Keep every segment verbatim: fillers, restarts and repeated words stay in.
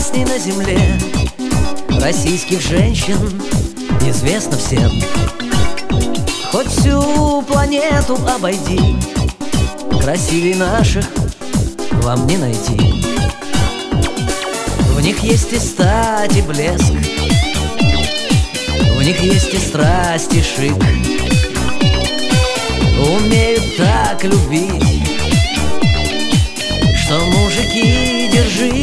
прекрасней на земле российских женщин известно всем. Хоть всю планету обойди, красивей наших вам не найти. В них есть и стать, и блеск, в них есть и страсть, и шик. Умеют так любить, что, мужики, держись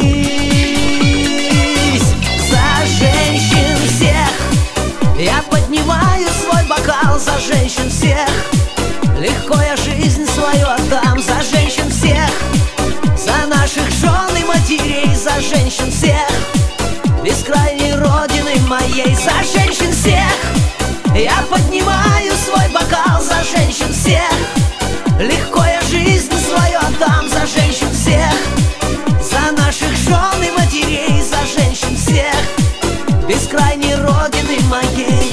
за женщин всех. Я поднимаю свой бокал за женщин всех. Легко я жизнь свою отдам за женщин всех, за наших жен и матерей, за женщин всех, бескрайней родины моей, за женщин всех. Я поднимаю свой бокал за женщин всех. Легко я жизнь свою отдам за женщин всех, за наших жен и матерей, за женщин всех, бескрайней родины моей.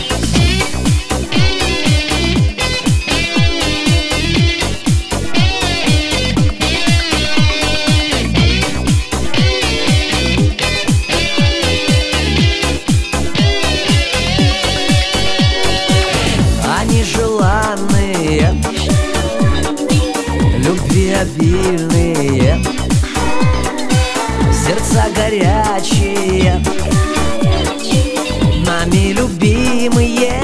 Они желанные, любви обильные, сердца горячие, нами любимые.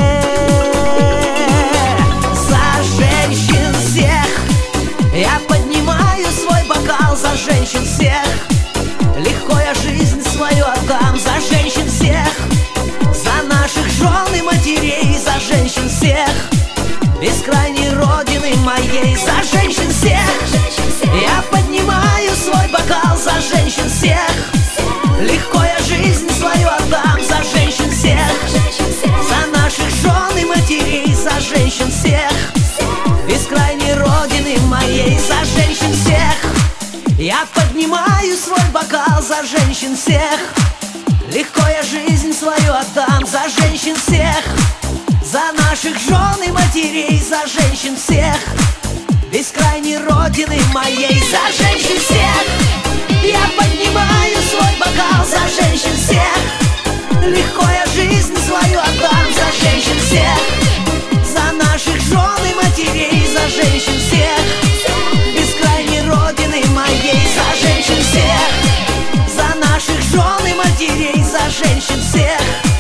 За женщин всех я поднимаю свой бокал за женщин всех. Легко я жизнь свою отдам за женщин всех, за наших жен и матерей, за женщин всех, бескрайней родины моей, за женщин всех. Я поднимаю свой бокал за женщин всех. Легко я жизнь свою отдам за женщин всех, за наших жен и матерей, за женщин всех, бескрайней родины моей, за женщин всех. Я поднимаю свой бокал за женщин всех. Легко я жизнь свою отдам за женщин всех, за наших жен и матерей, за женщин всех, бескрайней родины моей, за женщин всех. Я поднимаю свой бокал за женщин всех. Легко я жизнь свою отдам за женщин всех, за наших жен и матерей, за женщин всех, бескрайней родины моей, за женщин всех, за наших жен и матерей, за женщин всех,